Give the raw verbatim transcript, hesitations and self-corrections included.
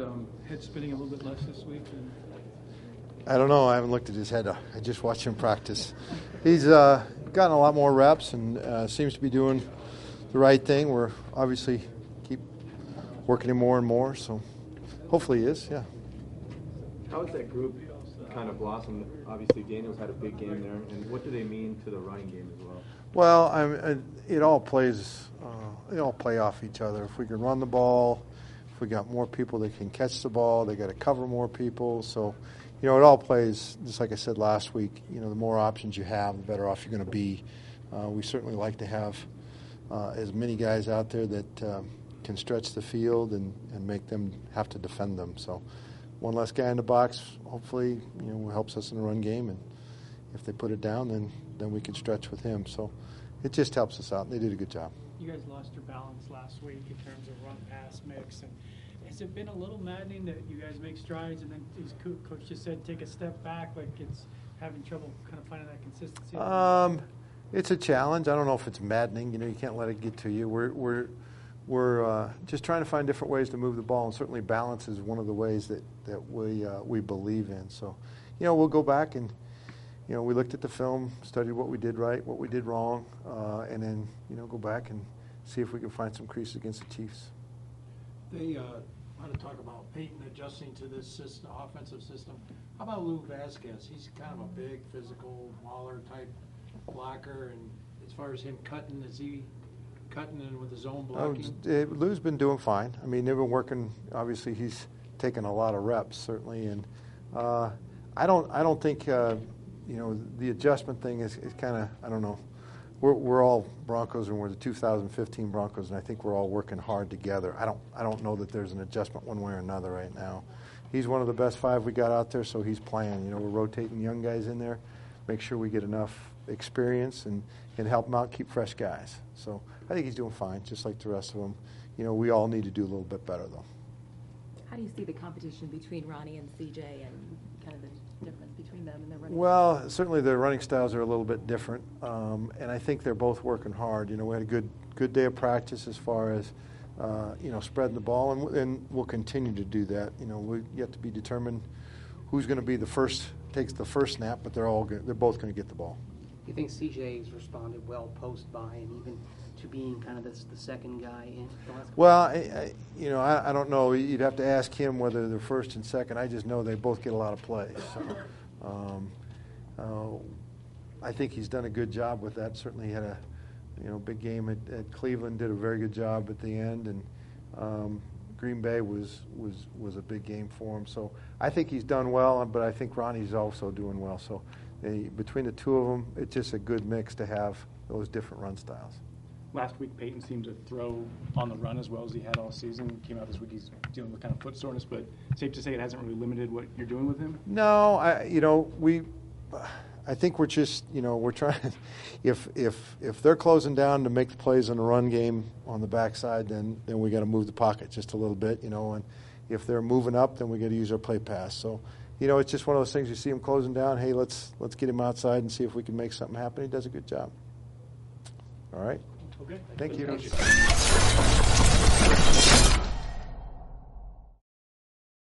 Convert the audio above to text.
um, head spinning a little bit less this week? And I don't know. I haven't looked at his head. I just watched him practice. He's uh, gotten a lot more reps and uh, seems to be doing the right thing. We're obviously keep working him more and more, so hopefully he is, yeah. How has that group kind of blossomed? Obviously, Daniels had a big game there, and what do they mean to the running game as well? Well, I'm, it all plays, uh, it all play off each other. If we can run the ball, if we got more people that can catch the ball, they got to cover more people. So, you know, it all plays, just like I said last week, you know, the more options you have, the better off you're going to be. Uh, we certainly like to have uh, as many guys out there that um, can stretch the field and, and make them have to defend them. So one less guy in the box, hopefully, you know, helps us in the run game. And if they put it down, then, then we can stretch with him. So it just helps us out. They did a good job. You guys lost your balance last week in terms of run-pass mix. And has it been a little maddening that you guys make strides and then, as Coach just said, take a step back, like it's having trouble kind of finding that consistency? Um, it's a challenge. I don't know if it's maddening. You know, you can't let it get to you. We're we're we're uh, just trying to find different ways to move the ball, and certainly balance is one of the ways that that we uh, we believe in. So, you know, we'll go back and, you know, we looked at the film, studied what we did right, what we did wrong, uh, and then, you know, go back and see if we can find some creases against the Chiefs. They uh, want to talk about Peyton adjusting to this system, offensive system. How about Lou Vasquez? He's kind of a big, physical, Waller type blocker, and as far as him cutting, is he cutting in with his own blocking? Oh, it, Lou's been doing fine. I mean, they've been working. Obviously, he's taken a lot of reps, certainly, and uh, I don't. I don't think. Uh, you know, the adjustment thing is, is kind of. I don't know. We're we're all Broncos, and we're the two thousand fifteen Broncos, and I think we're all working hard together. I don't. I don't know that there's an adjustment one way or another right now. He's one of the best five we got out there, so he's playing. You know, we're rotating young guys in there, make sure we get enough experience and, and help them out, keep fresh guys. So I think he's doing fine, just like the rest of them. You know, we all need to do a little bit better, though. How do you see the competition between Ronnie and C J and kind of the difference between them and their running? Well, certainly their running styles are a little bit different, um, and I think they're both working hard. You know, we had a good good day of practice as far as, uh, you know, spreading the ball, and, and we'll continue to do that. You know, we yet to be determined who's going to be the first, takes the first snap, but they're all good, they're both going to get the ball. You think C J's responded well post by and even to being kind of this, the second guy in the last couple Well, I, I, you know, I, I don't know. You'd have to ask him whether they're first and second. I just know they both get a lot of plays. So, um, uh, I think he's done a good job with that. Certainly, he had a, you know, big game at, at Cleveland. Did a very good job at the end, and um, Green Bay was was was a big game for him. So I think he's done well, but I think Ronnie's also doing well. So they, between the two of them, it's just a good mix to have those different run styles. Last week, Peyton seemed to throw on the run as well as he had all season. Came out this week, he's dealing with kind of foot soreness, but safe to say it hasn't really limited what you're doing with him? No, I, you know, we, I think we're just, you know, we're trying, if if if they're closing down to make the plays on the run game on the backside, then, then we got to move the pocket just a little bit, you know, and if they're moving up, then we got to use our play pass. So, you know, it's just one of those things, you see him closing down, hey, let's let's get him outside and see if we can make something happen. He does a good job. All right. Okay. Thank you. Thank you.